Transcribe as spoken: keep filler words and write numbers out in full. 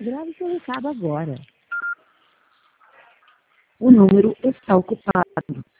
Grave seu recado agora. O número está ocupado.